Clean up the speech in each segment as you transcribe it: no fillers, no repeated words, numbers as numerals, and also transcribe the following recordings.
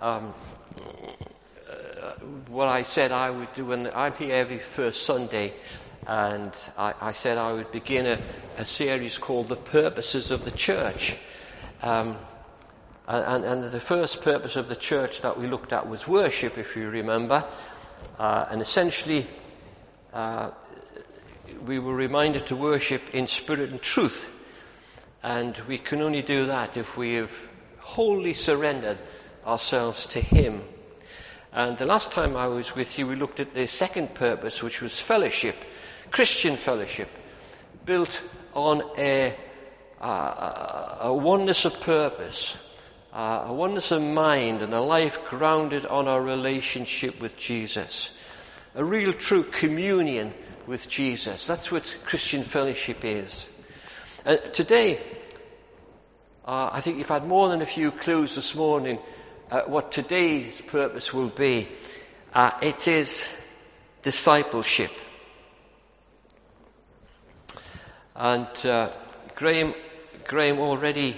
what I said I would do, and I'm here every first Sunday, and I said I would begin a series called The Purposes of the Church. And the first purpose of the church that we looked at was worship, if you remember. And essentially, we were reminded to worship in spirit and truth. And we can only do that if we have wholly surrendered ourselves to Him. And the last time I was with you, we looked at the second purpose, which was fellowship, Christian fellowship, built on a oneness of purpose, a oneness of mind, and a life grounded on our relationship with Jesus. A real true communion with Jesus. That's what Christian fellowship is. And today, I think you've had more than a few clues this morning what today's purpose will be. It is discipleship. And Graham already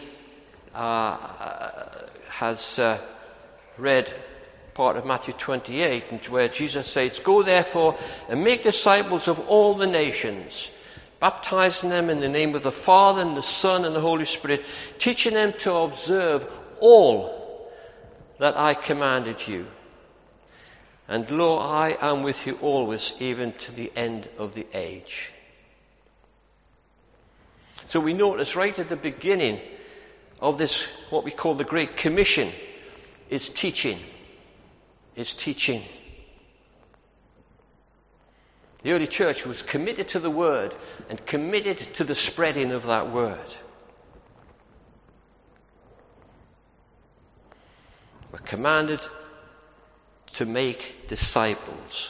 has read part of Matthew 28, where Jesus says, "Go therefore and make disciples of all the nations, baptizing them in the name of the Father and the Son and the Holy Spirit, teaching them to observe all that I commanded you. And lo, I am with you always, even to the end of the age." So we notice right at the beginning of this, what we call the Great Commission, is teaching. Is teaching. The early church was committed to the Word and committed to the spreading of that Word. We're commanded to make disciples.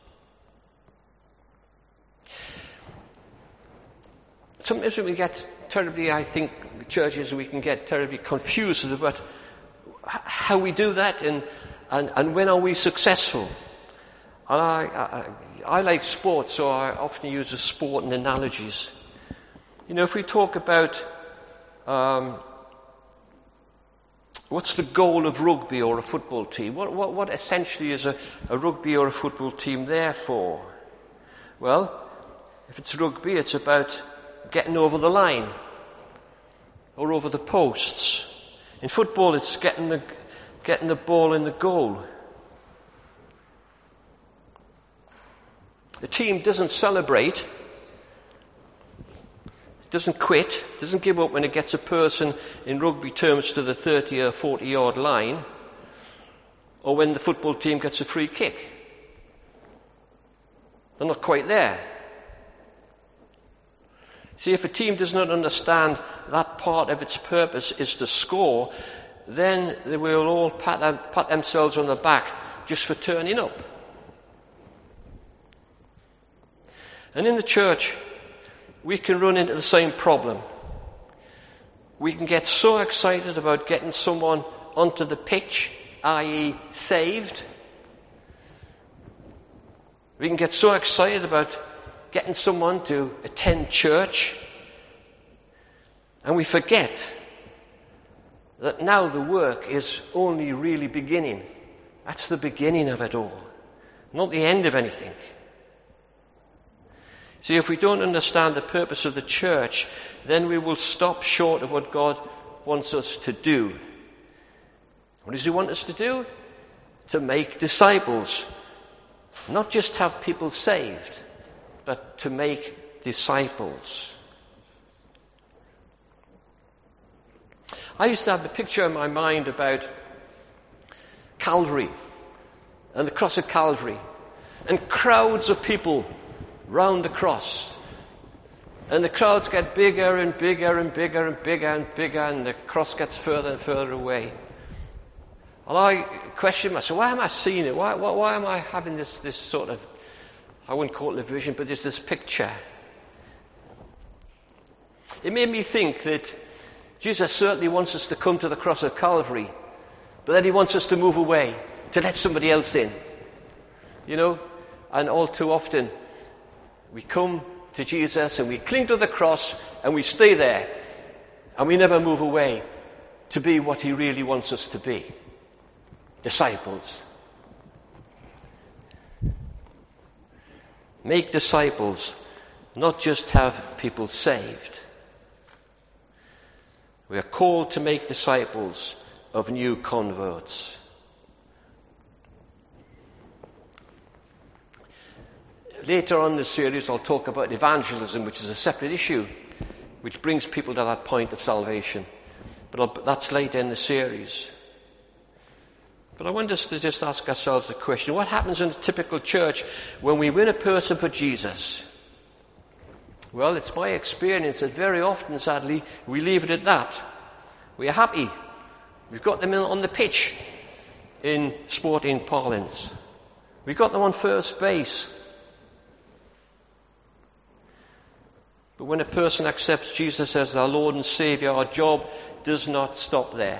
Sometimes when we get terribly, I think, churches, we can get terribly confused about how we do that and when are we successful. And I like sport, so I often use the sport and analogies. You know, if we talk about what's the goal of rugby or a football team, what essentially is a rugby or a football team there for? Well, if it's rugby, it's about getting over the line or over the posts. In football, it's getting the ball in the goal. The team doesn't celebrate, doesn't quit, doesn't give up when it gets a person, in rugby terms, to the 30 or 40-yard line, or when the football team gets a free kick. They're not quite there. See, if a team does not understand that part of its purpose is to score, then they will all pat themselves on the back just for turning up. And in the church, we can run into the same problem. We can get so excited about getting someone onto the pitch, i.e. saved. We can get so excited about getting someone to attend church, and we forget that now the work is only really beginning. That's the beginning of it all, not the end of anything. See, if we don't understand the purpose of the church, then we will stop short of what God wants us to do. What does He want us to do? To make disciples. Not just have people saved, but to make disciples. I used to have a picture in my mind about Calvary and the cross of Calvary, and crowds of people round the cross. And the crowds get bigger and bigger and bigger and bigger and bigger, and the cross gets further and further away. And I question myself, why am I seeing it? Why am I having this sort of, I wouldn't call it a vision, but there's this picture. It made me think that Jesus certainly wants us to come to the cross of Calvary, but then He wants us to move away, to let somebody else in. You know? And all too often, we come to Jesus and we cling to the cross and we stay there and we never move away to be what He really wants us to be. disciples. Make disciples, not just have people saved. We are called to make disciples of new converts. Later on in the series, I'll talk about evangelism, which is a separate issue, which brings people to that point of salvation. But that's later in the series. But I want us to just ask ourselves the question, what happens in a typical church when we win a person for Jesus? Well, it's my experience that very often, sadly, we leave it at that. We're happy. We've got them on the pitch in sporting parlance. We've got them on first base. But when a person accepts Jesus as our Lord and Saviour, our job does not stop there.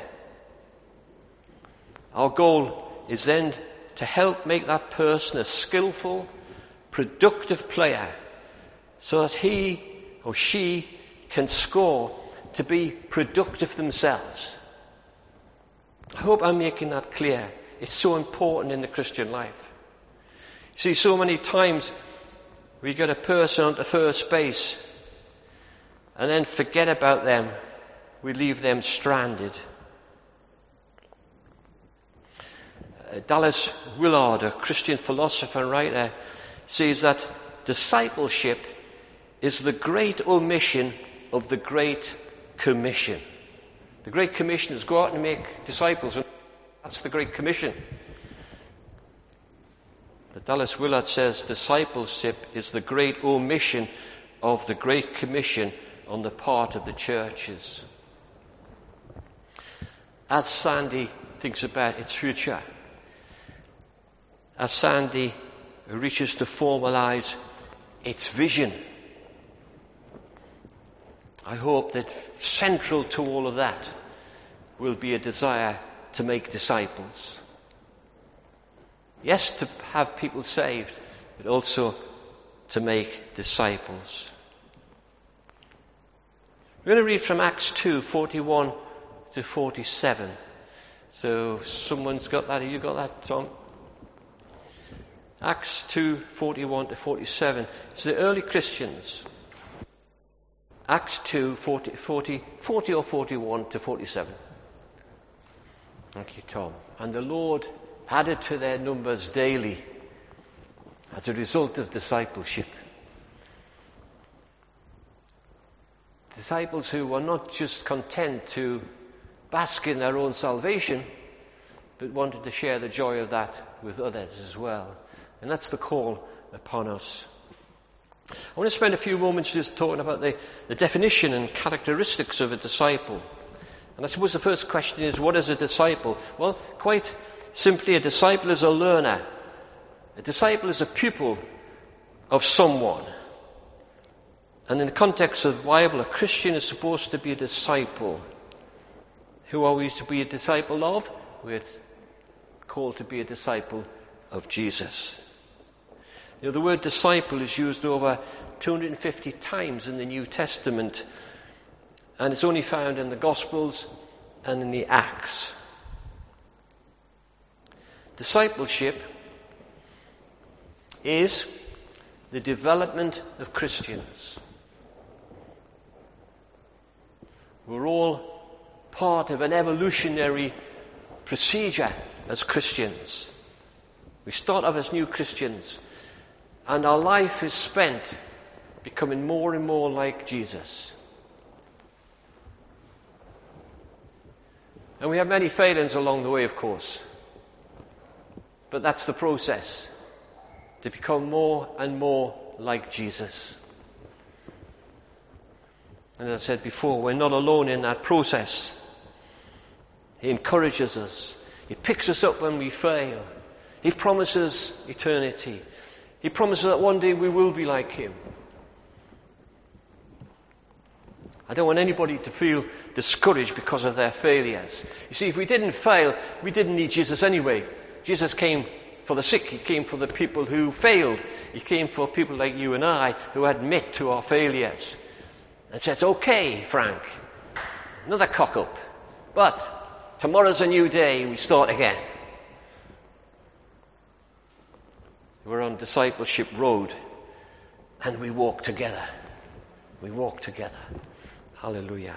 Our goal is then to help make that person a skillful, productive player so that he or she can score to be productive themselves. I hope I'm making that clear. It's so important in the Christian life. You see, so many times we get a person onto first base and then forget about them. We leave them stranded. Dallas Willard, a Christian philosopher and writer, says that discipleship is the great omission of the Great Commission. The Great Commission is go out and make disciples, and that's the Great Commission. But Dallas Willard says discipleship is the great omission of the Great Commission on the part of the churches. As Sandy thinks about its future, as Sandy reaches to formalize its vision, I hope that central to all of that will be a desire to make disciples. Yes, to have people saved, but also to make disciples. We're going to read from Acts 2:41 to 47. So someone's got that. Have you got that, Tom? Acts 2:41 to 47. It's the early Christians. Acts 2:40 or 41 to 47. Thank you, Tom. And the Lord added to their numbers daily as a result of discipleship. Disciples who were not just content to bask in their own salvation, but wanted to share the joy of that with others as well. And that's the call upon us. I want to spend a few moments just talking about the definition and characteristics of a disciple. And I suppose the first question is, what is a disciple? Well, quite simply, a disciple is a learner. A disciple is a pupil of someone. And in the context of the Bible, a Christian is supposed to be a disciple. Who are we to be a disciple of? We're called to be a disciple of Jesus. You know, the word disciple is used over 250 times in the New Testament, and it's only found in the Gospels and in the Acts. Discipleship is the development of Christians. We're all part of an evolutionary procedure as Christians. We start off as new Christians, and our life is spent becoming more and more like Jesus. And we have many failings along the way, of course. But that's the process, to become more and more like Jesus. And as I said before, we're not alone in that process. He encourages us. He picks us up when we fail. He promises eternity. He promises that one day we will be like him. I don't want anybody to feel discouraged because of their failures. You see, if we didn't fail, we didn't need Jesus anyway. Jesus came for the sick. He came for the people who failed. He came for people like you and I who admit to our failures and says, okay, Frank, another cock-up. But tomorrow's a new day. We start again. We're on Discipleship Road, and we walk together. We walk together. Hallelujah.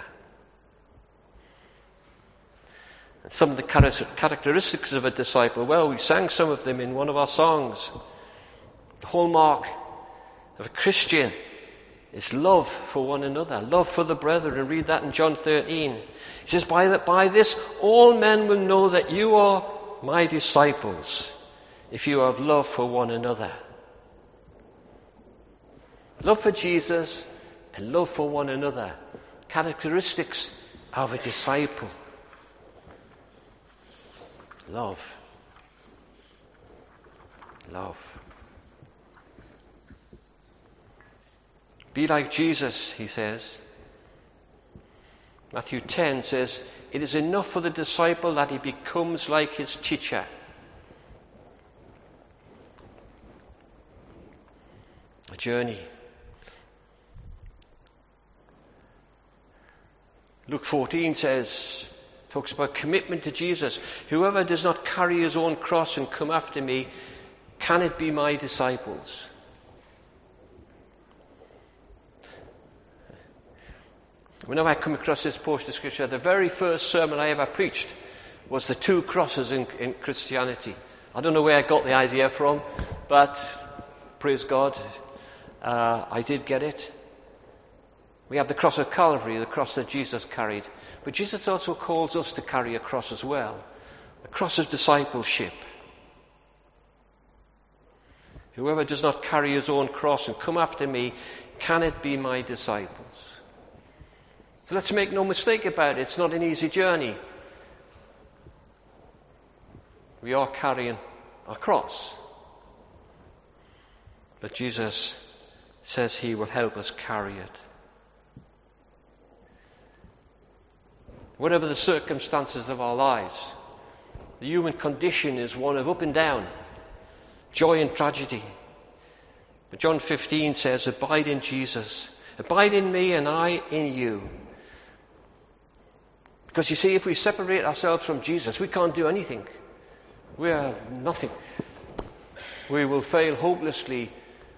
And some of the characteristics of a disciple, well, we sang some of them in one of our songs. The hallmark of a Christian is love for one another, love for the brethren. And read that in John 13. It says, by this all men will know that you are my disciples, if you have love for one another. Love for Jesus and love for one another. Characteristics of a disciple. Love. Love. Be like Jesus, he says. Matthew 10 says, it is enough for the disciple that he becomes like his teacher. A journey. Luke 14 talks about commitment to Jesus. Whoever does not carry his own cross and come after me, cannot be my disciples. Whenever I come across this portion of Scripture, the very first sermon I ever preached was the 2 crosses in Christianity. I don't know where I got the idea from, but praise God, I did get it. We have the cross of Calvary, the cross that Jesus carried. But Jesus also calls us to carry a cross as well. A cross of discipleship. Whoever does not carry his own cross and come after me, cannot be my disciples. So let's make no mistake about it. It's not an easy journey. We are carrying our cross. But Jesus says he will help us carry it. Whatever the circumstances of our lives, the human condition is one of up and down, joy and tragedy. But John 15 says, abide in Jesus. Abide in me and I in you. Because you see, if we separate ourselves from Jesus, we can't do anything. We are nothing. We will fail hopelessly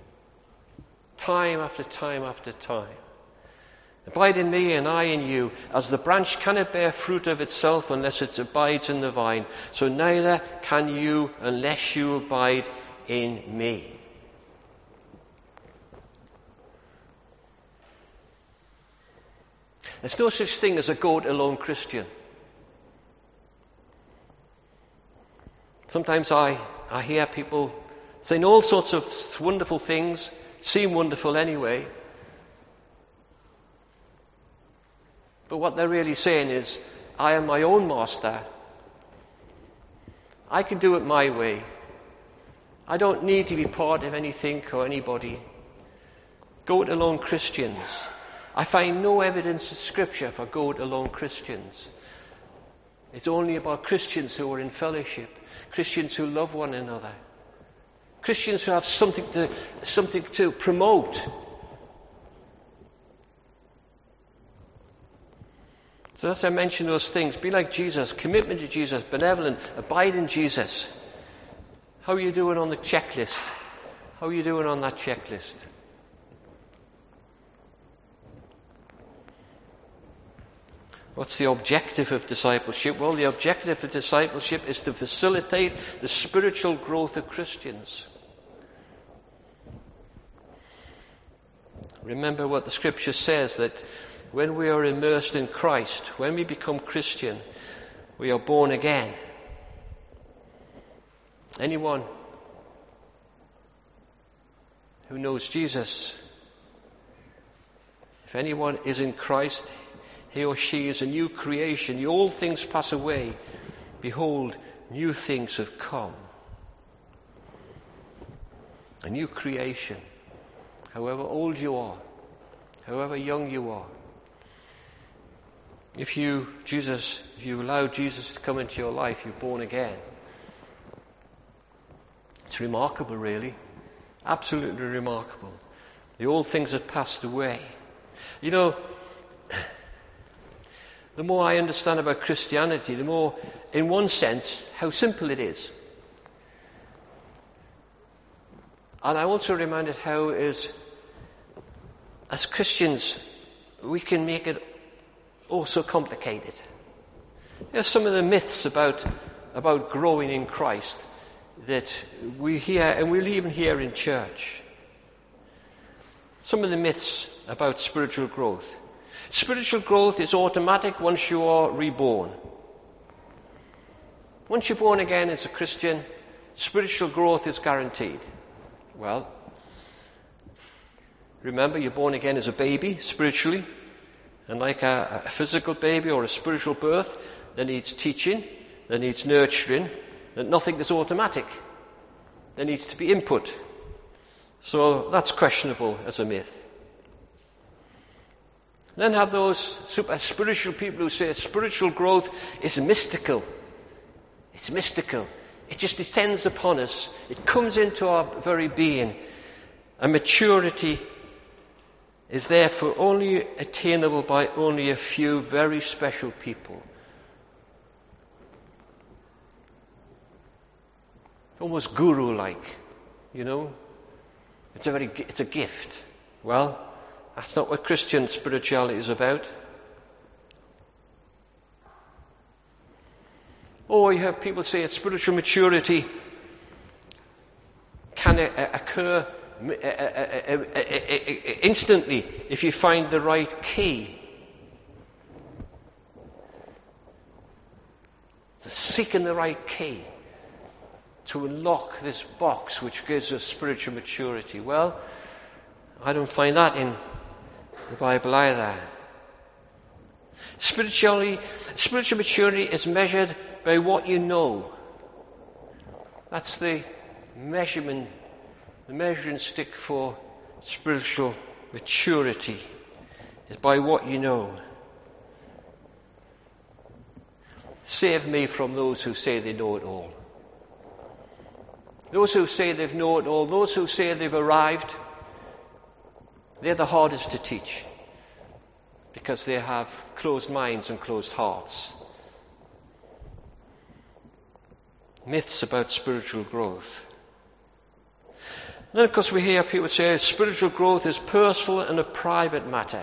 time after time after time. Abide in me and I in you, as the branch cannot bear fruit of itself unless it abides in the vine, so neither can you unless you abide in me. There's no such thing as a go-it-alone Christian. Sometimes I hear people saying all sorts of wonderful things, seem wonderful anyway. But what they're really saying is, I am my own master. I can do it my way. I don't need to be part of anything or anybody. Go-it-alone Christians. I find no evidence in Scripture for go-it-alone Christians. It's only about Christians who are in fellowship, Christians who love one another, Christians who have something to promote. So as I mentioned those things, be like Jesus, commitment to Jesus, benevolent, abide in Jesus. How are you doing on the checklist? How are you doing on that checklist? What's the objective of discipleship? Well, the objective of discipleship is to facilitate the spiritual growth of Christians. Remember what the Scripture says, that when we are immersed in Christ, when we become Christian, we are born again. Anyone who knows Jesus, if anyone is in Christ, he or she is a new creation. All things pass away. Behold, new things have come. A new creation. However old you are, however young you are. If you allow Jesus to come into your life, you're born again. It's remarkable, really. Absolutely remarkable. The old things have passed away. You know, the more I understand about Christianity, the more, in one sense, how simple it is. And I'm also reminded how as Christians we can make it oh so complicated. There's some of the myths about growing in Christ that we hear, and we'll even hear in church. Some of the myths about spiritual growth. Spiritual growth is automatic once you are reborn. Once you're born again as a Christian, spiritual growth is guaranteed. Well, remember, you're born again as a baby, spiritually, and like a physical baby or a spiritual birth, there needs teaching, there needs nurturing, and nothing is automatic. There needs to be input. So that's questionable as a myth. Then have those super spiritual people who say spiritual growth is mystical. It's mystical. It just descends upon us. It comes into our very being. And maturity is therefore only attainable by only a few very special people. Almost guru-like, you know. It's a gift. Well, that's not what Christian spirituality is about. Or you have people say that spiritual maturity can occur instantly if you find the right key. So seeking the right key to unlock this box which gives us spiritual maturity. Well, I don't find that in the Bible either. Spiritual maturity is measured by what you know. That's the measuring stick for spiritual maturity, is by what you know. Save me from those who say they know it all. Those who say they know it all, those who say they've arrived, they're the hardest to teach because they have closed minds and closed hearts. Myths about spiritual growth. And then, of course, we hear people say spiritual growth is personal and a private matter.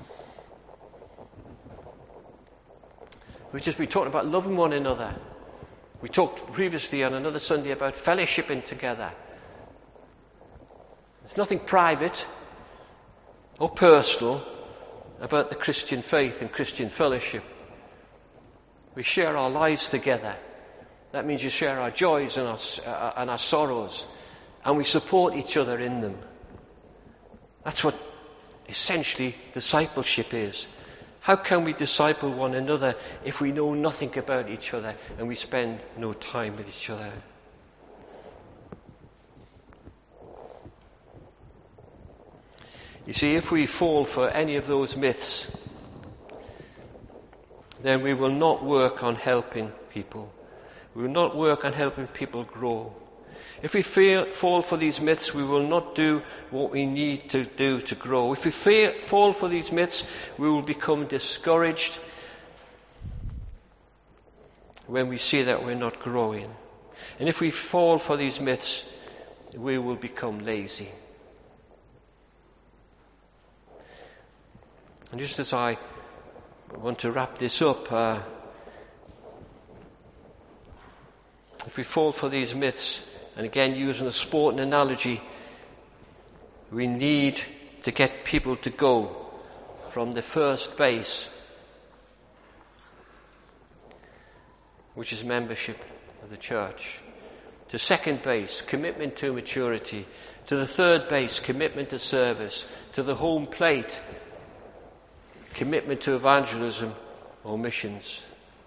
We've just been talking about loving one another. We talked previously on another Sunday about fellowshipping together. There's nothing private or personal about the Christian faith and Christian fellowship. We share our lives together. That means you share our joys and our sorrows, and we support each other in them. That's what essentially discipleship is. How can we disciple one another if we know nothing about each other and we spend no time with each other? You see, if we fall for any of those myths, then we will not work on helping people. We will not work on helping people grow. If we fall for these myths, we will not do what we need to do to grow. If we fall for these myths, we will become discouraged when we see that we're not growing. And if we fall for these myths, we will become lazy. And just as I want to wrap this up, if we fall for these myths, and again using a sporting analogy, we need to get people to go from the first base, which is membership of the church, to second base, commitment to maturity, to the third base, commitment to service, to the home plate, commitment to evangelism or missions.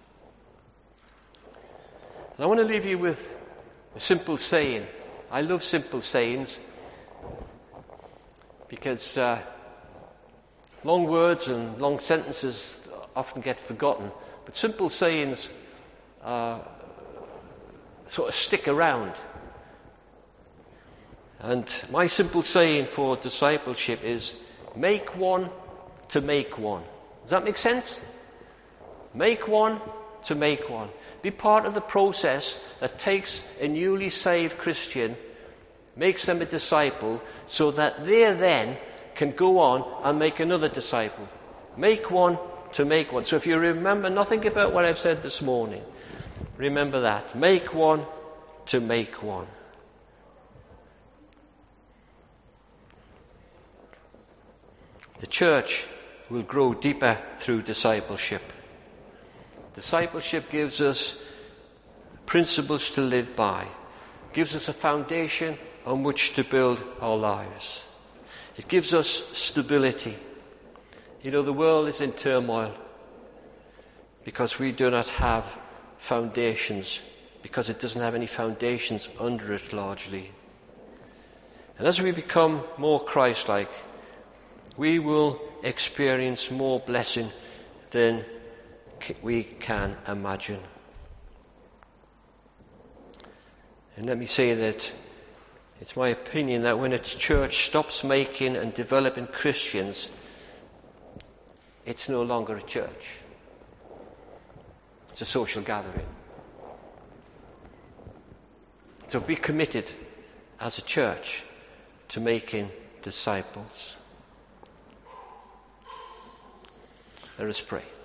And I want to leave you with a simple saying. I love simple sayings because long words and long sentences often get forgotten, but simple sayings sort of stick around. And my simple saying for discipleship is, make one to make one. Does that make sense? Make one to make one. Be part of the process that takes a newly saved Christian makes them a disciple, so that they then can go on and make another disciple. Make one to make one. So if you remember nothing about what I've said this morning, remember that. Make one to make one. The church will grow deeper through discipleship. Discipleship gives us principles to live by, gives us a foundation on which to build our lives. It gives us stability. You know, the world is in turmoil because we do not have foundations, because it doesn't have any foundations under it largely. And as we become more Christ-like, we will experience more blessing than we can imagine. And let me say that it's my opinion that when a church stops making and developing Christians, it's no longer a church. It's a social gathering. So be committed as a church to making disciples. Let us pray.